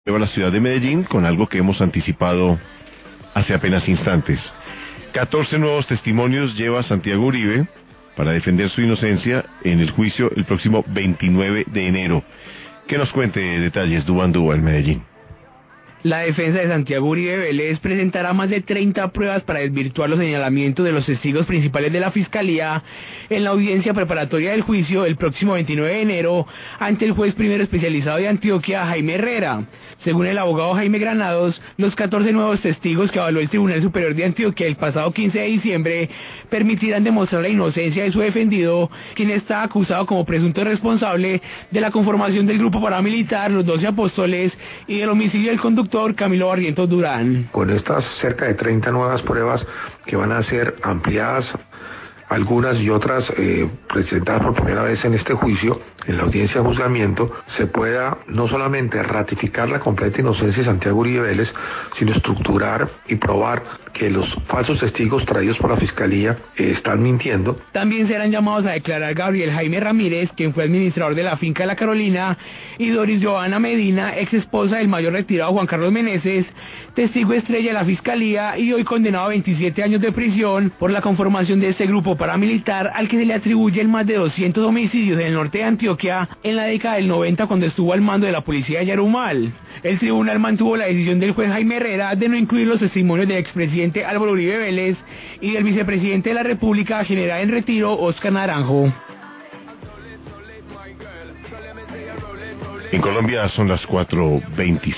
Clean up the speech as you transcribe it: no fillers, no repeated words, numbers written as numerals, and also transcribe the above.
a la ciudad de Medellín con algo que hemos anticipado hace apenas instantes. 14 nuevos testimonios lleva Santiago Uribe para defender su inocencia en el juicio el próximo 29 de enero. Que nos cuente detalles Duván Dúa en Medellín. La defensa de Santiago Uribe Vélez presentará más de 30 pruebas para desvirtuar los señalamientos de los testigos principales de la Fiscalía en la audiencia preparatoria del juicio el próximo 29 de enero ante el juez primero especializado de Antioquia, Jaime Herrera. Según el abogado Jaime Granados, los 14 nuevos testigos que evaluó el Tribunal Superior de Antioquia el pasado 15 de diciembre permitirán demostrar la inocencia de su defendido, quien está acusado como presunto responsable de la conformación del grupo paramilitar Los 12 Apóstoles y del homicidio del conductor Camilo Barrientos Durán. Con estas cerca de 30 nuevas pruebas que van a ser ampliadas, algunas y otras presentadas por primera vez en este juicio, en la audiencia de juzgamiento, se pueda no solamente ratificar la completa inocencia de Santiago Uribe Vélez, sino estructurar y probar que los falsos testigos traídos por la Fiscalía están mintiendo. También serán llamados a declarar Gabriel Jaime Ramírez, quien fue administrador de la finca La Carolina, y Doris Joana Medina, ex esposa del mayor retirado Juan Carlos Meneses, testigo estrella de la Fiscalía y hoy condenado a 27 años de prisión por la conformación de este grupo paramilitar al que se le atribuyen más de 200 homicidios en el norte de Antioquia en la década del 90 cuando estuvo al mando de la policía de Yarumal. El tribunal mantuvo la decisión del juez Jaime Herrera de no incluir los testimonios del expresidente Álvaro Uribe Vélez y del vicepresidente de la República, general en retiro, Óscar Naranjo. En Colombia son las 4:26.